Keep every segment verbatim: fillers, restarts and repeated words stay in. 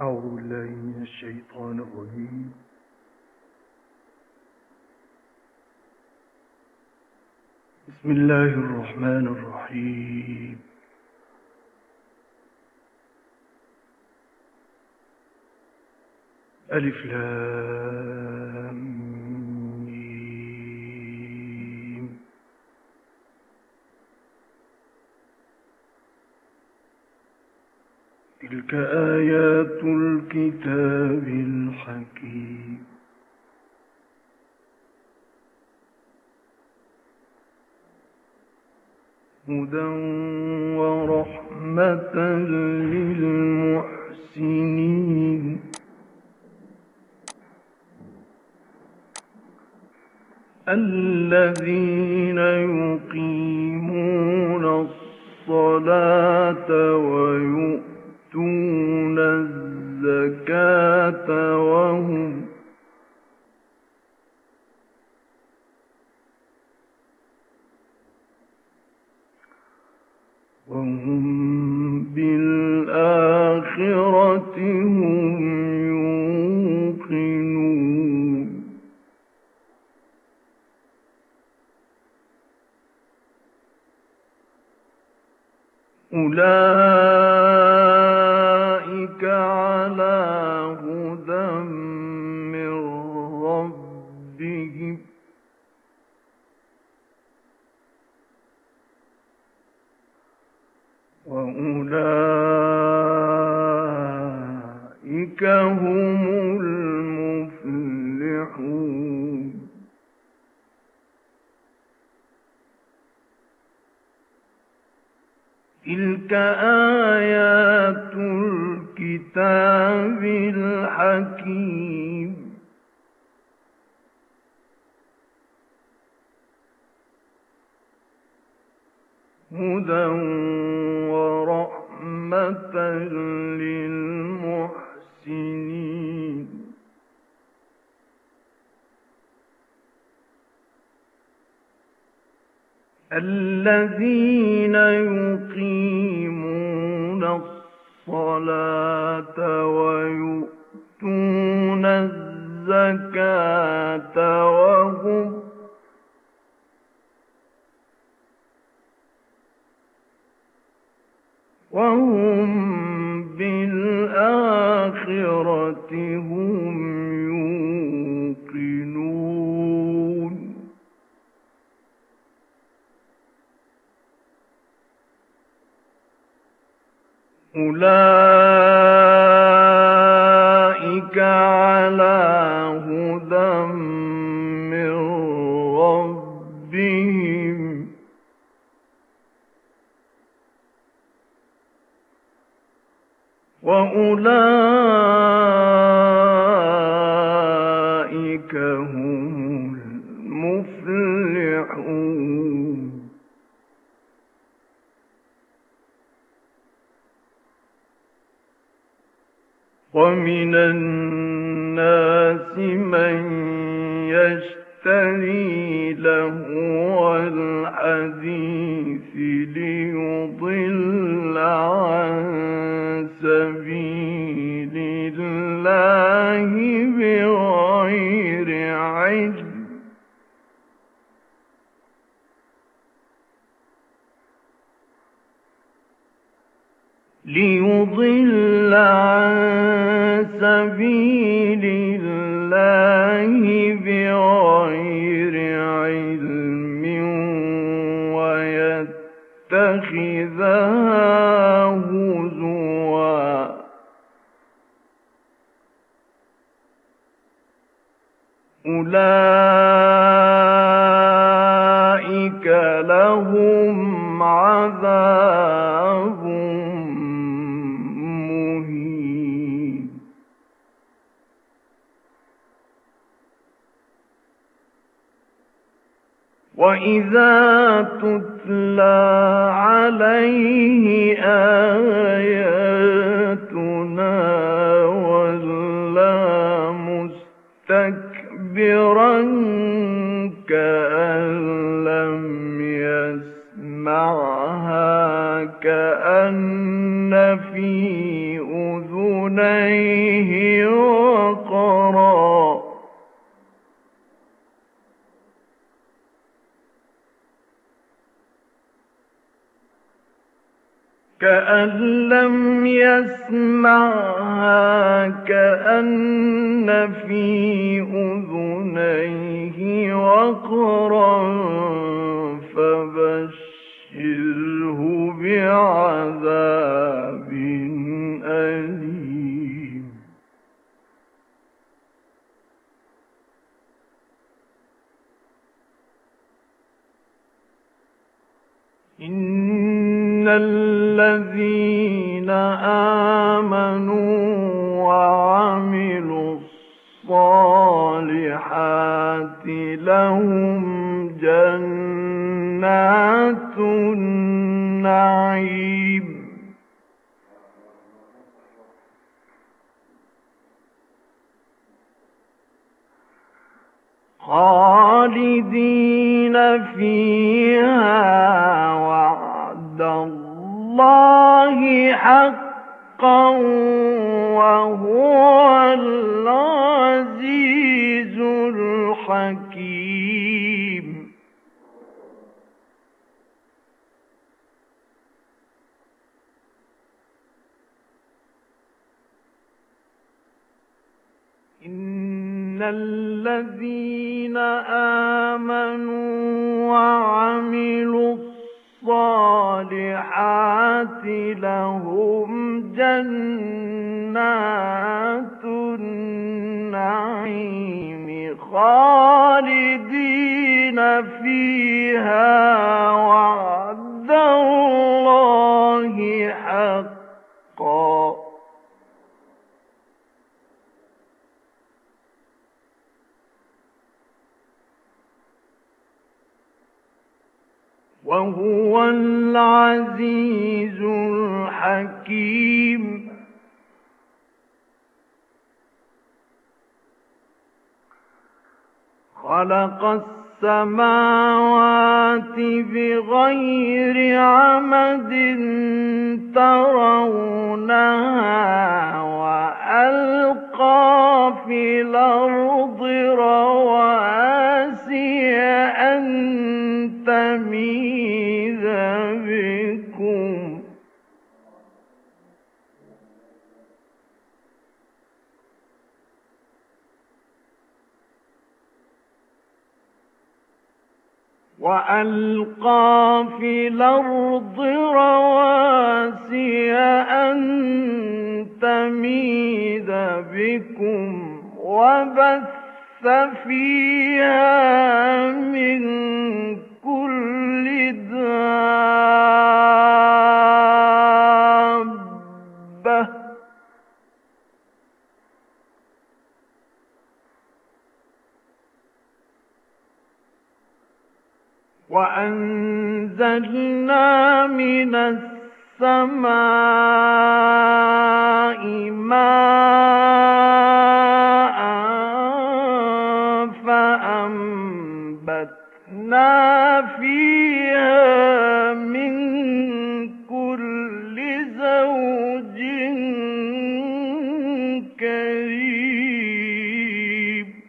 أعوذ بالله من الشيطان الرجيم. بسم الله الرحمن الرحيم. ألف لام ميم. تلك آيات الكتاب الحكيم. هدى ورحمة للمحسنين. الذين يقيمون الصلاة ويؤتون الزكاة وهم وهم بالآخرة هم يوقنون. أولئك على هدى من ربهم وأولئك هم المفلحون. تلك آيات الكتاب الحكيم. هدى ورحمة للمحسنين. الذين يقيمون الصلاة ويؤتون الزكاة وهم وهم بالآخرة هم يوقنون. أولئك على هدى من ربهم وأولئك هم المفلحون. ومن الناس من يشتري لهو الحديث ليضل عن سبيل الله بغير علم ليضل عن سبيل الله بغير علم ويتخذها هزوا. أولئك لهم عذاب مهين. وإذا تتلى عليه آياتنا ولى مستكبرا كأن لم يسمعها كأن في أذنيه كأن لم يسمعها كأن في أذنيه وقرا فبشره بعذاب أليم. إن الذين آمنوا وعملوا الصالحات لهم جنات النعيم خالدين فيها وعد الله حقا وهو العزيز الحكيم. إن الذين آمنوا وعملوا الصالحات لهم جنات النعيم خالدين فيها وعد الله حقا وهو العزيز الحكيم. خلق السماوات بغير عمد ترونها وألقى في الأرض رواسي أن تميد بكم وألقى في الأرض رواسي أن تميد بكم وبث فيها من كل دابة وأنزلنا من السماء ماء فأنبتنا فيها من كل زوج كريم.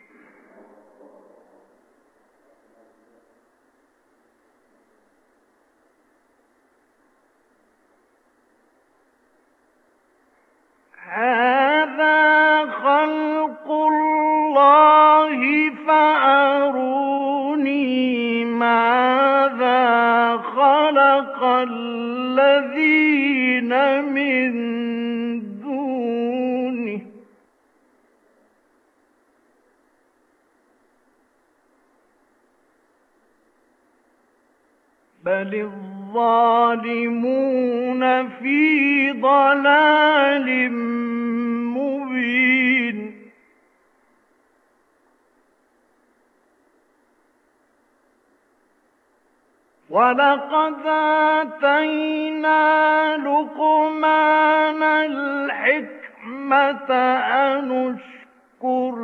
هذا خلق الله فأروني ماذا خلق الذين من دونه بل الظالمون في ضلال مبين. ولقد آتينا لقمان الحكمة أن اشكر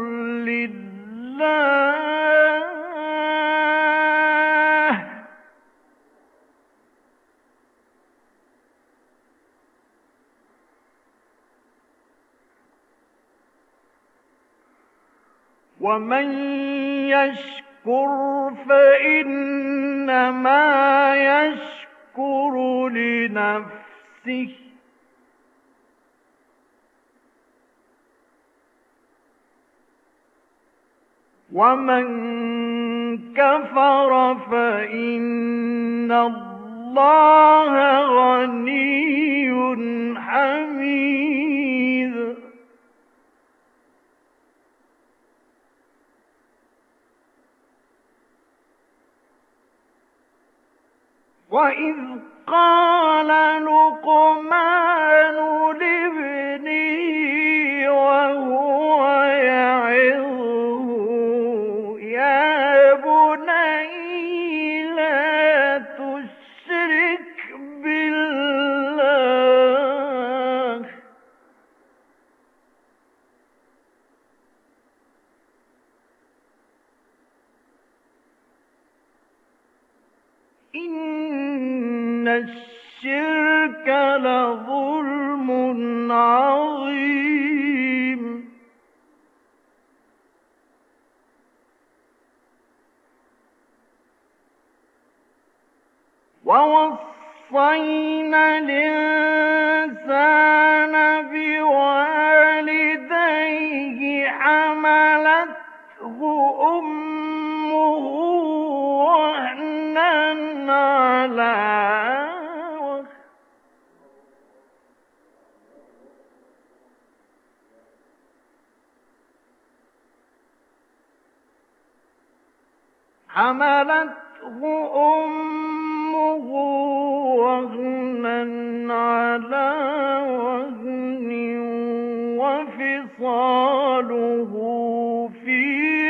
لله ومن يشكر فإنما يشكر لنفسه نفسه ومن كفر فإن الله غني حميد. وإذ قال لقمان لابنه وهو يعظه يا بني لا تشرك بالله إن الشرك لظلم عظيم. ووصينا الإنسان بوالديه حملته أمه وهنا على وهن حملته أمه وهنا على وهن وفصاله في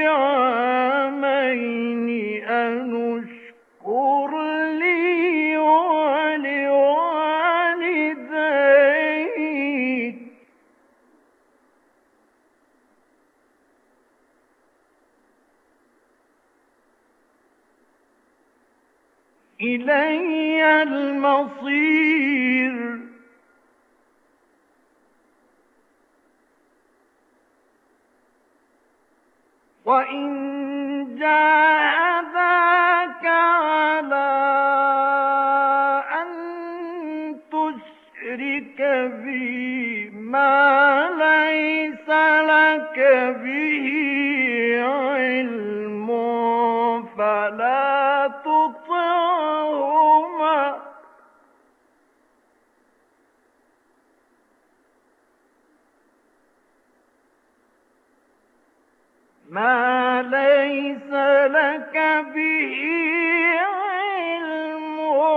عامين أن اشكر لي ولوالديك إلي المصير. وإن جاهداك على أن تشرك بي ما ليس لك به علم فلا تطعهما ما ليس لك به علم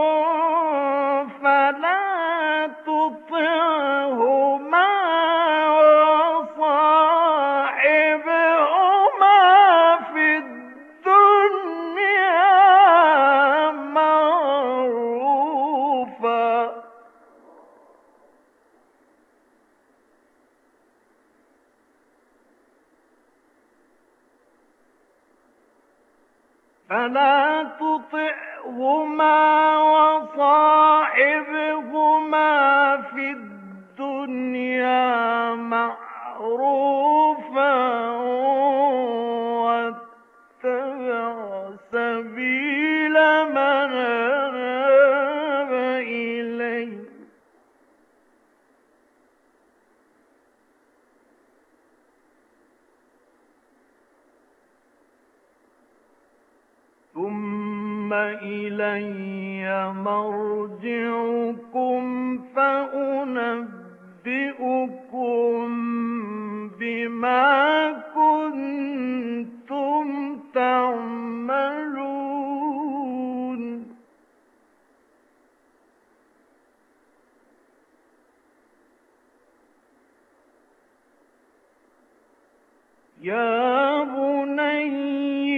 فلا تطعهما وصاحبهما في الدنيا معروفا فلا تطعهما وصاحبهما في الدنيا معروفا واتبع سبيل من أناب إلي ثم إلي مرجعكم فأنبئكم بما كنتم تعملون. يا بني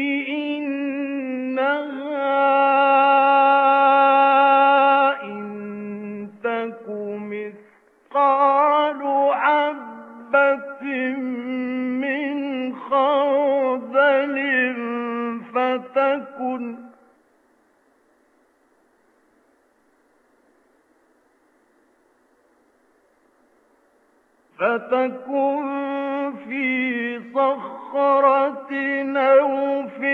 مثقال حبة من خردل فتكن فتكن في صخرة أو في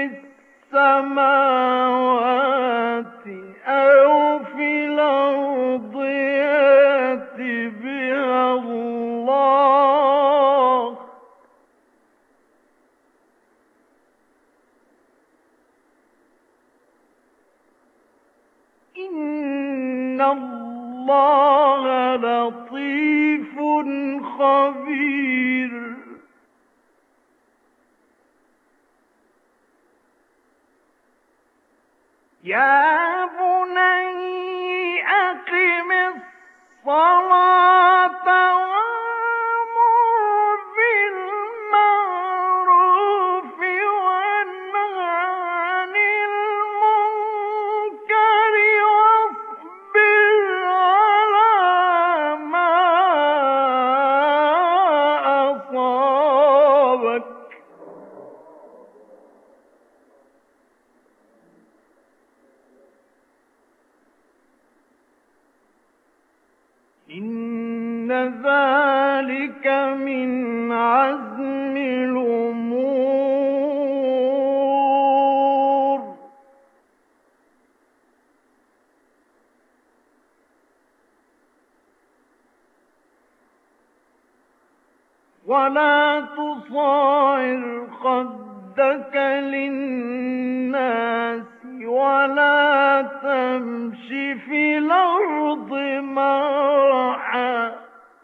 السماوات أو في الأرض إِنَّ اللَّهَ لَطِيفٌ خَبِيرٌ. يَا بُنَيَّ أَقِمِ الصَّلَاةَ وَأْمُرْ بِالْمَعْرُوفِ وَانْهَ عَنِ الْمُنكَرِ وَاصْبِرْ عَلَىٰ مَا أَصَابَكَ ۖ إِنَّ ذَلِكَ مِنْ عَزْمِ الْأُمُورِ. وَلَا تُصَعِّرْ خَدَّكَ لِلنَّاسِ وَلَا تَمْشِ فِي الْأَرْضِ مَرَحًا ۖ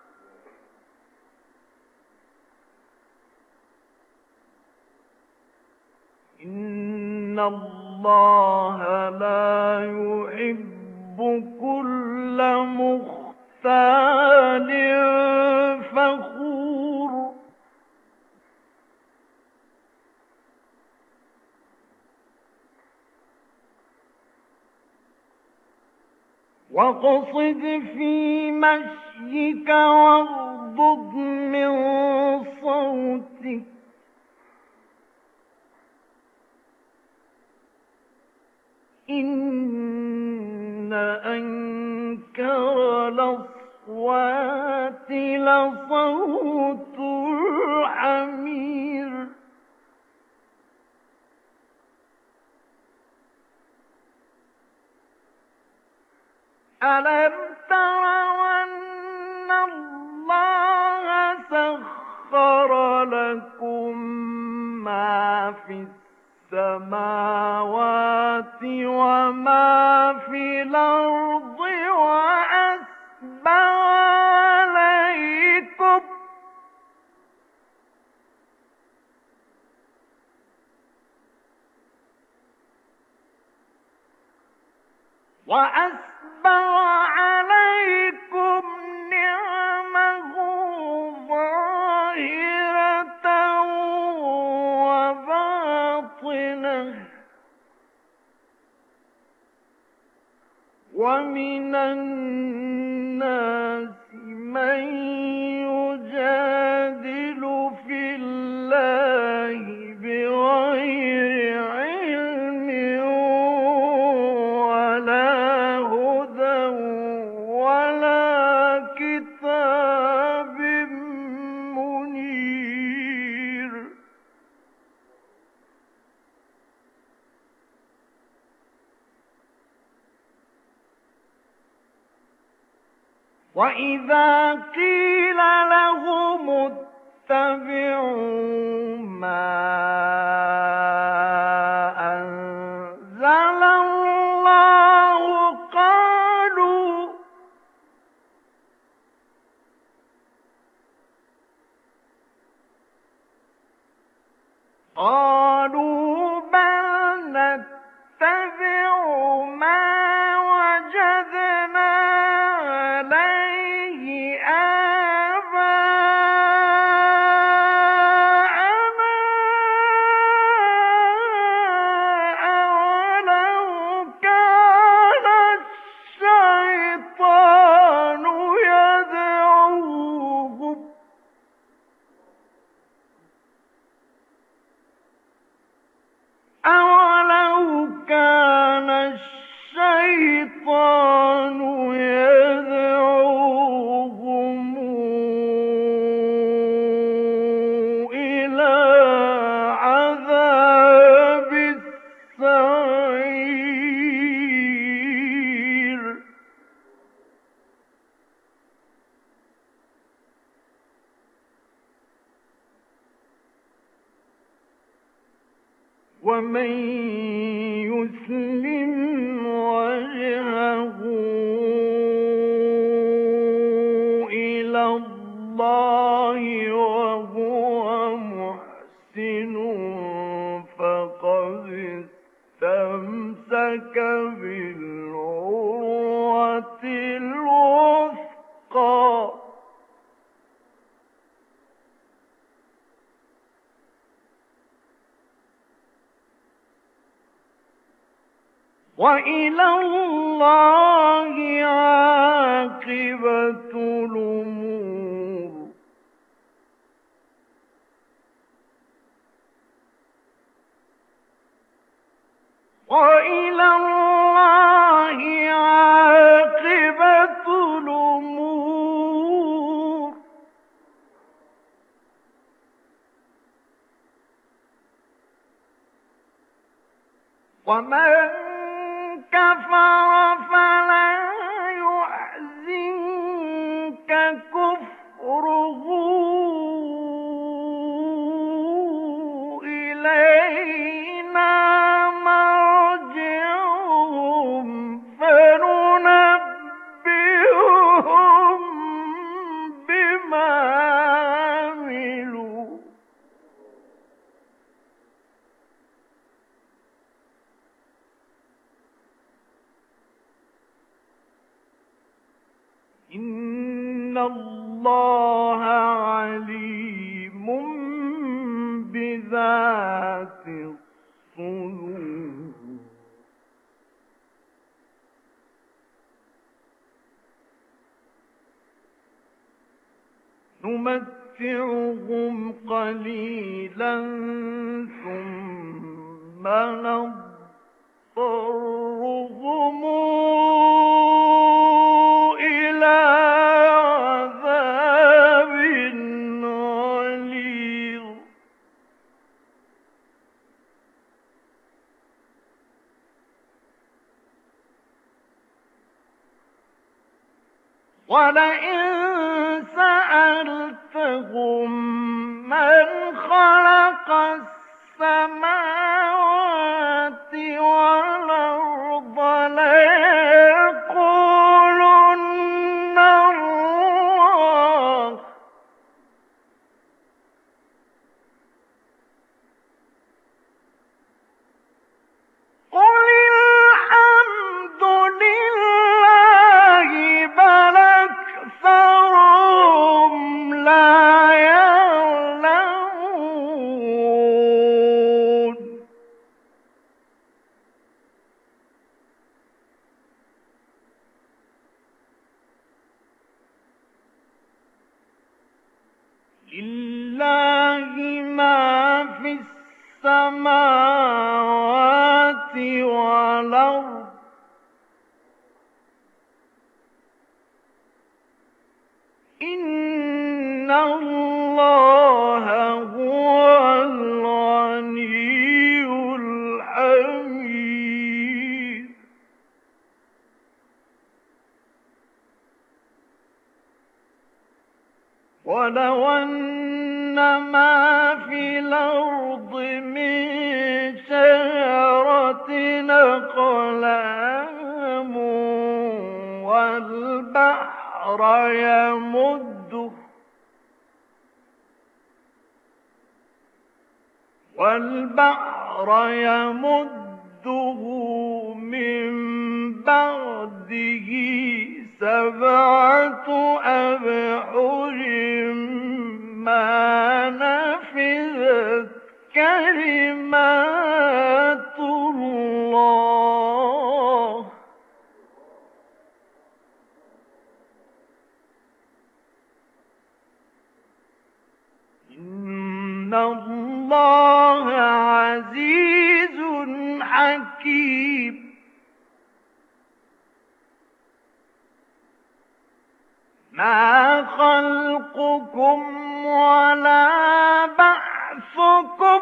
إِنَّ اللَّهَ لَا يُحِبُّ كُلَّ مُخْتَالٍ فَخُورٍ. وَاقْصِدْ فِي مَشْيِكَ وَاغْضُضْ مِنْ صَوْتِكَ ۚ إِنَّ أَنكَرَ الْأَصْوَاتِ لَصَوْتُ الْحَمِيرِ. أَلَمْ تَرَوْا أَنَّ اللَّهَ سَخَّرَ لَكُم مَّا فِي السَّمَاوَاتِ وَمَا فِي الْأَرْضِ وَأَسْبَغَ عَلَيْكُمْ وَأَسْبَغَ عَلَيْكُمْ نِعَمَهُ ظَاهِرَةً وَبَاطِنَةً ۗ وَمِنَ النَّاسِ مَن يُجَادِلُ فِي اللَّهِ بِغَيْرِ عِلْمٍ وَلَا هُدًى وَلَا كِتَابٍ مُّنِيرٍ. وَإِذَا قِيلَ لَهُمُ اتَّبِعُوا مَا أَنزَلَ اللَّهُ قَالُوا قَالُوا بَلْ نَتَّبِعُ مَا وَجَدْنَا عَلَيْهِ آبَاءَنَا أَوَلَوْ كَانَ الشَّيْطَانُ يَدْعُوهُمْ أَوَلَوْ كَانَ الشَّيْطَانُ يَدْعُوهُمْ إِلَىٰ عَذَابِ السَّعِيرِ. وَمَن يُسْلِمْ وَجْهَهُ وإلى الله عاقبة الأمور. وإلى الله عاقبة الأمور. ومن كفر فلا يحزنك كفره، إلينا مرجعهم فننبئهم بما عملوا. إن الله عليم بذات الصدور. نمتعهم قليلا ثم نضطرهم إلى عذاب غليظ. ولئن سألتهم من خلق السماوات والأرض ليقولن الله. قل الحمد لله بل أكثرهم لا يعلمون. لله ما في السماوات والأرض. إن الله هو الغني الحميد. ولو أن ما في الأرض من شجرة أقلام والبحر يمده والبحر يمده من بعده سبعة أبحر ما نفذت كلمات الله. إن الله عزيز حكيم. ما خلقكم ولا بعثكم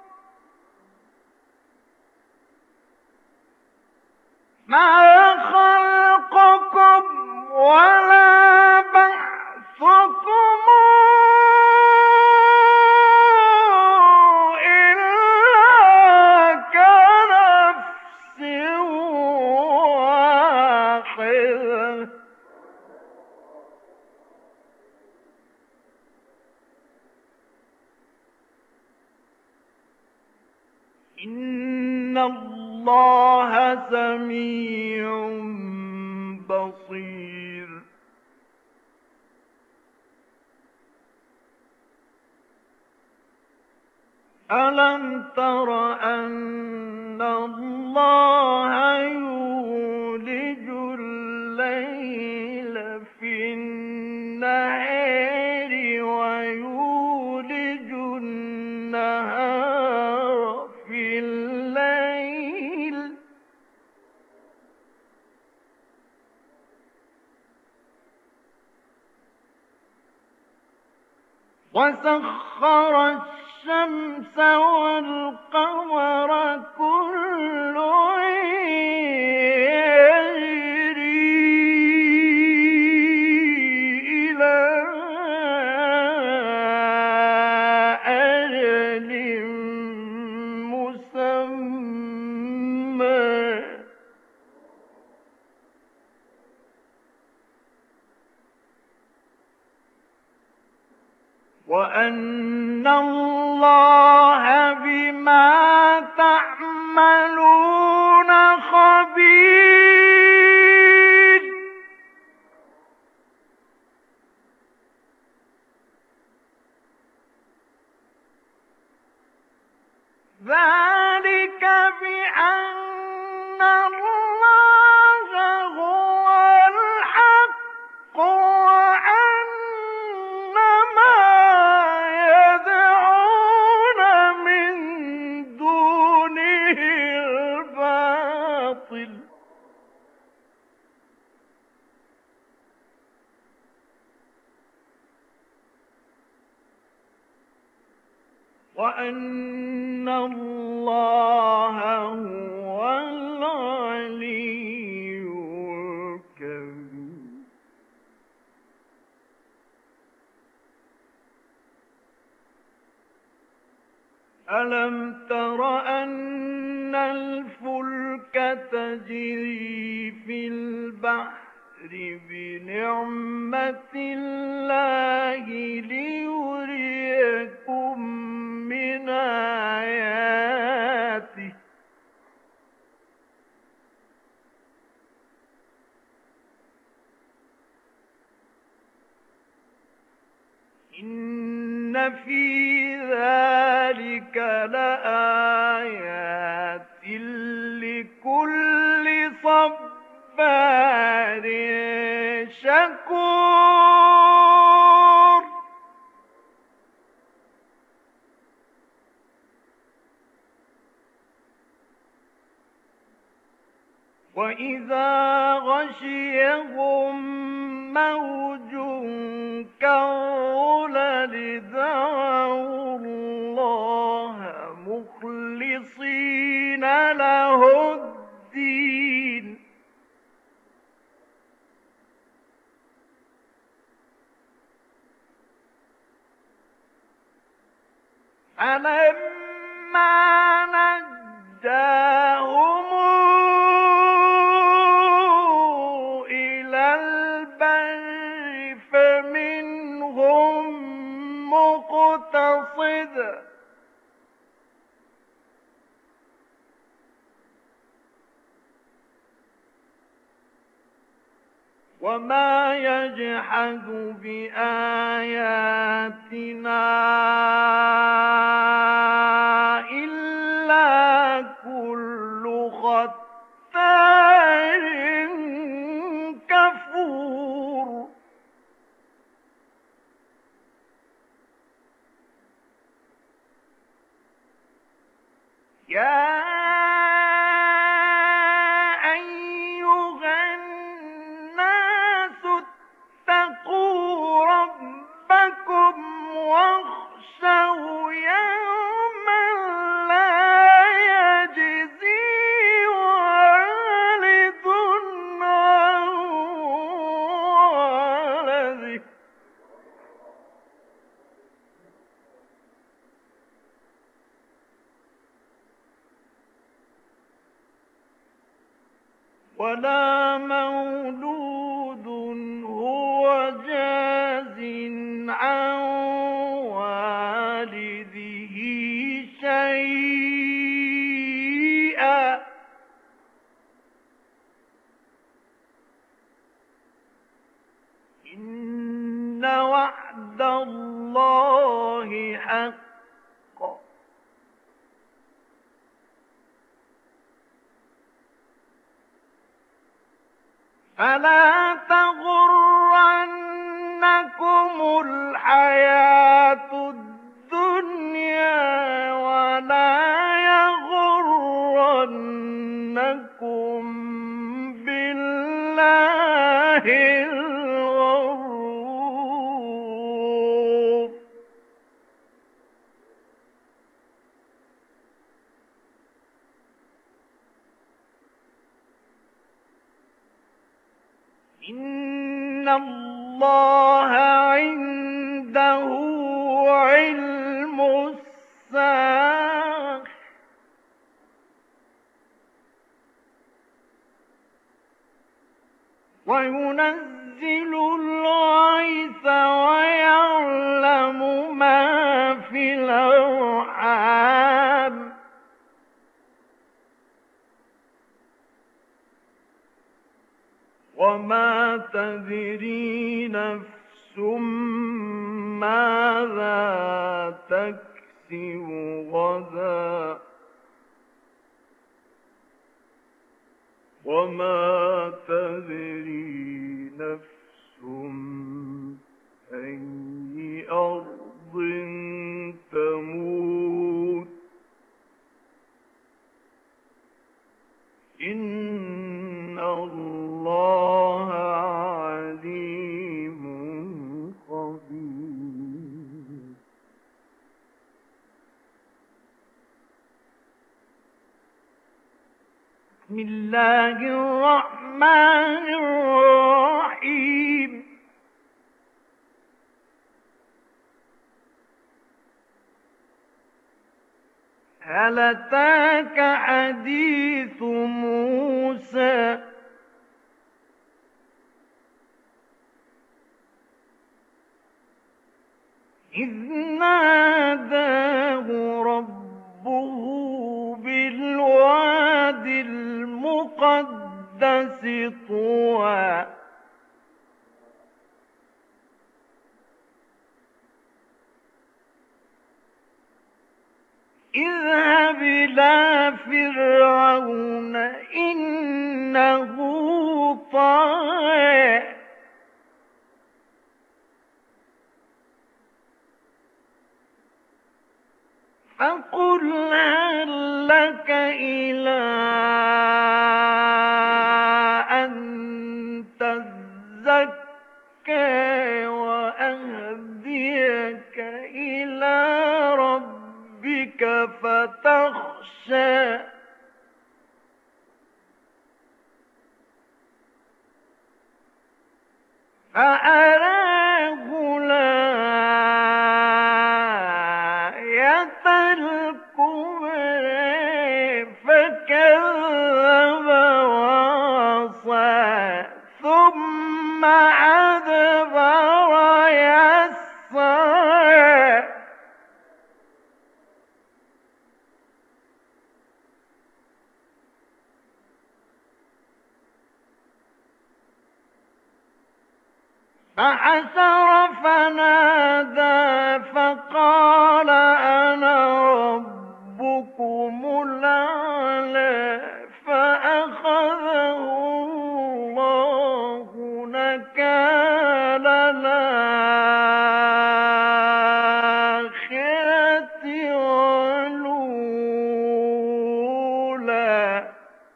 ما خلقكم ولا بعثكم إلا كنفس واحدة. إن الله سميع بصير. ألم تر أن الله الليل في النهار ويولج النهار في الليل وسخر الشمس والقمر كل يجري إلى أجل مسمى وأن الله بما تعملون خبير. ذلك بأن الله هو الحق وأن ما يدعون من دونه الباطل وأن الله هو العلي الكبير. ألم تر أن الفلك تجري في البحر بنعمة الله ليريكم من آياته إن في ذلك لآيات لكل صبار شكور. وإذا غشيهم موج كالظلل دعوا الله مخلصين له الدين فلما نجاهم إلى البر فمنهم مقتصد وما يجحد بآياتنا إلا كل ختار كفور. يا أيها الناس اتقوا ربكم واخشوا يوما لا يجزي والد عن ولده ولا مولود هو جاز عن والده شيئا إن وعد الله حق فلا تغرنكم الحياة الدنيا ولا يغرنكم بالله الغرور. إن الله عنده علم الساعة وينزل الغيث ويعلم ما في الأرحام وما تدري نفس ماذا تكسب غدا وما تدري نفس أي أرض تموت إن الله عليم خبير. بسم الله الرحمن الرحيم. هل أتاك حديث موسى إذ ناداه ربه بالواد المقدس طوى اذهب إلى فرعون إنه طغى فقل هل لك إلى أن تزكى وأهديك إلى ربك فتخشى فأراه الآية الكبرى فكذب وعصى ثم أدبر يسعى فحشر فنادى فقال أنا ربكم الأعلى فأخذه الله نكال الآخرة والأولى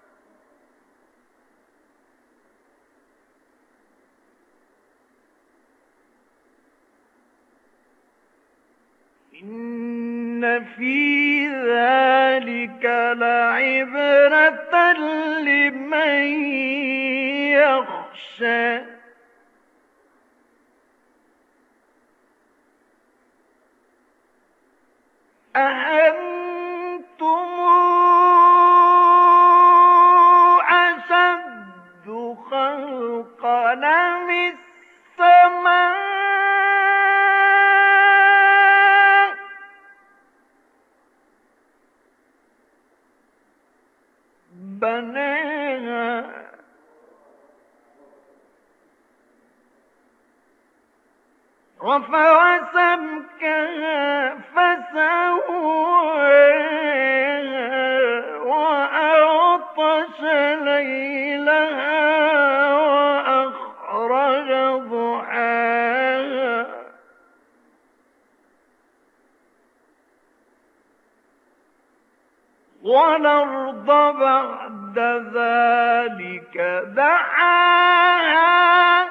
إن في ذلك لعبرة لمن يخشى أأنتم أشد خلقا أم السماء بناها رفع سمكها فسواها وأغطش ليلها وَالْأَرْضَ بَعْدَ ذَلِكَ دَحَاهَا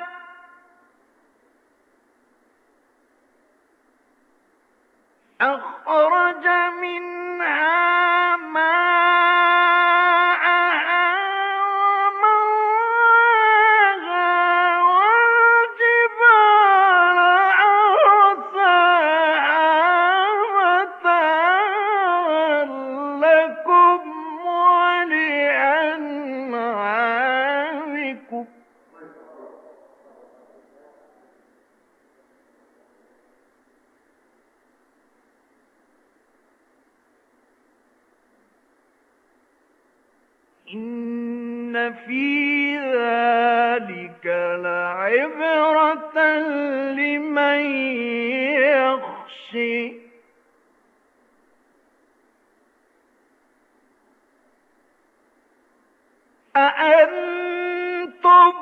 أَخْرَجَ مِنْهَا مَاءَهَا وَمَرْعَاهَا وَالْجِبَالَ أَرْسَاهَا مَتَاعًا لَّكُمْ وَلِأَنْعَامِكُمْ. إِنَّ فِي ذَلِكَ لَعِبْرَةً لِّمَن يَخْشَىٰ. أَأَنتُمْ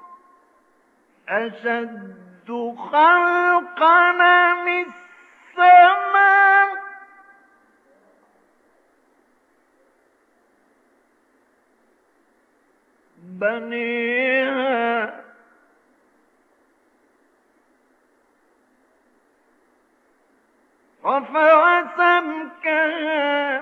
أَشَدُّ خَلْقًا أَمِ السَّمَاءُ بَنَاهَا رَفَعَ سَمْكَهَا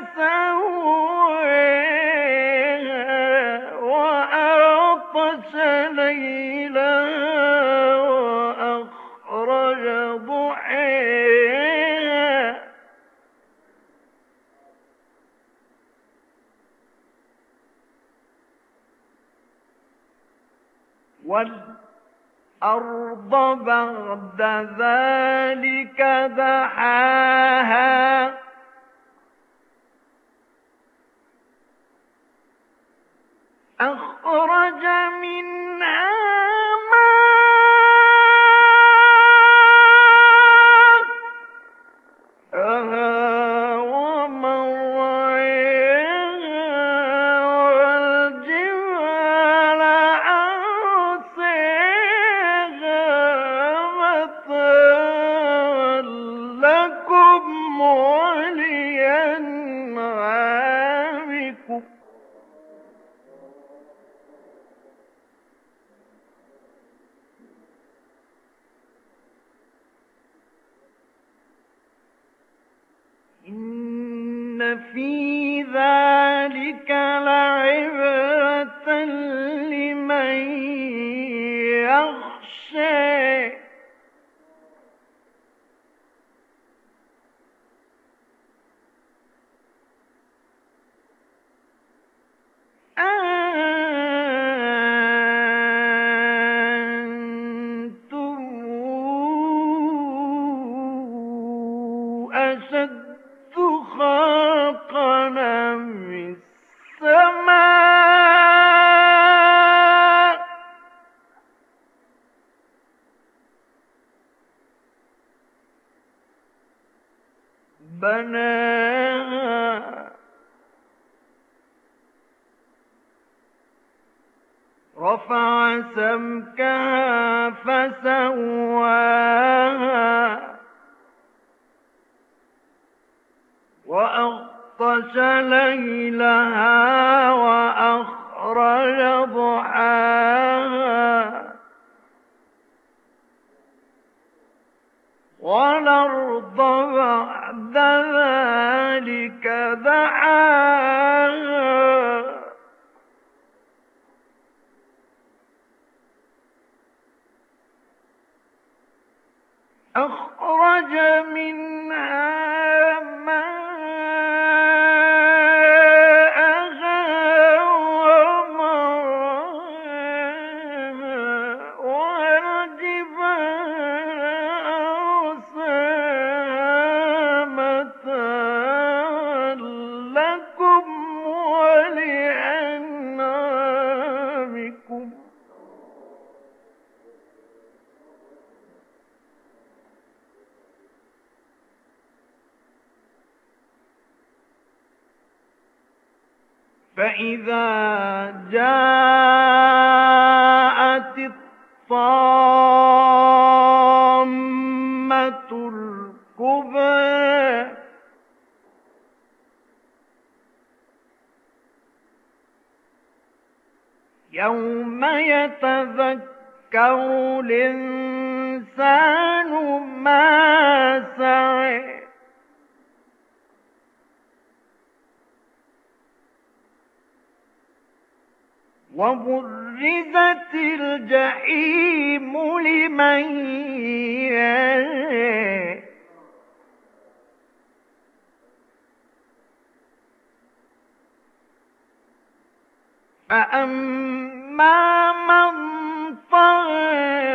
فَسَوَّاهَا وَأَغْطَشَ لَيْلَهَا وَأَخْرَجَ ضُحَاهَا وَالْأَرْضَ بَعْدَ ذَلِكَ دَحَاهَا أَخْرَجَ مِنْهَا مَاءَهَا وَمَرْعَاهَا وَالْجِبَالَ أَرْسَاهَا مَتَاعًا لَّكُمْ وَلِأَنْعَامِكُمْ. إِنَّ فِي ذَلِكَ لَعِبْرَةً لِّمَن يَخْشَىٰ. أَأَنتُمْ أَشَدُّ خَلْقًا أَمِ السَّمَاءُ بَنَاهَا رَفَعَ سَمْكَهَا فَسَوَّاهَا وَأَغْطَشَ لَيْلَهَا وَأَخْرَجَ ضُحَاهَا وَالْأَرْضَ بَعْدَ ذَلِكَ دَحَاهَا أَخْرَجَ مِنْهَا مَاءَهَا وَمَرْعَاهَا وَالْجِبَالَ أَرْسَاهَا مَتَاعًا لَّكُمْ وَلِأَنْعَامِكُمْ. فَإِذَا جَاءَتِ الطَّامَّةُ الْكُبْرَىٰ يتذكر الإنسان ما سعى وبرزت الجحيم لمن يرى فأما من طغى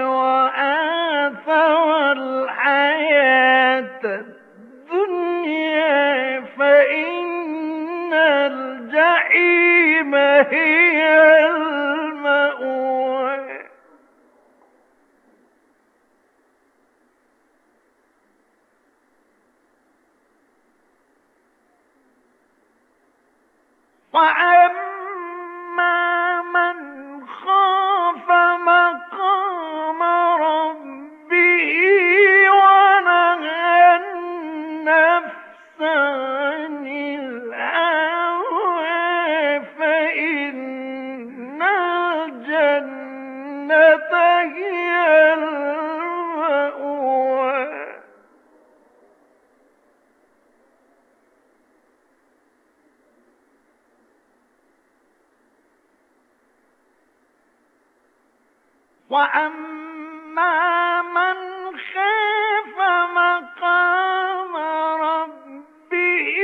وآثر الحياة الدنيا فإن الجحيم هي المأوى وأما من خاف مقام ربه ونهى النفس عن الهوى فإن الجنة هي المأوى وأما من خاف مقام ربه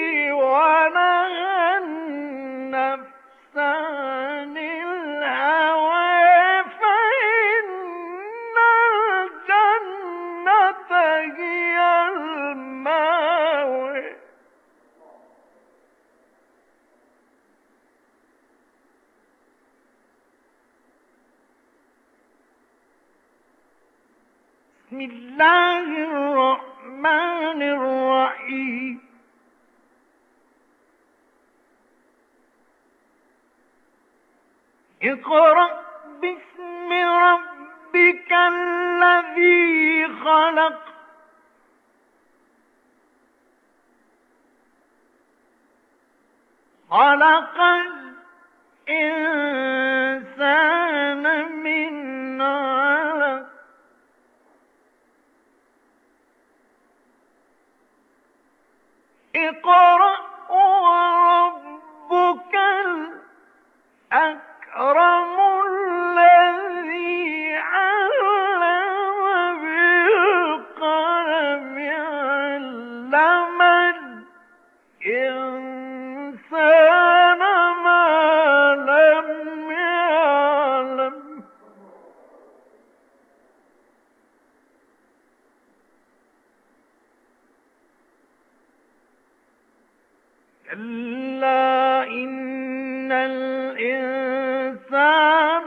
ونهى النفس عن الهوى فإن الجنة هي المأوى بسم الله الرحمن الرحيم اقرأ باسم ربك الذي خلق خلق الإنسان من علق اقرأ وربك الأكرم الذي علم بالقلم علم الإنسان ما لم يعلم كلا إن الإنسان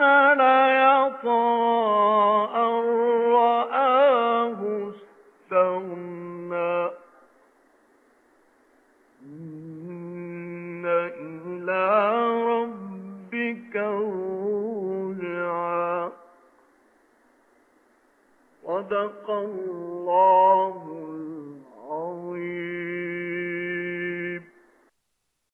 ليطغى أن رآه استغنى إن إلى ربك الرجعى صدق الله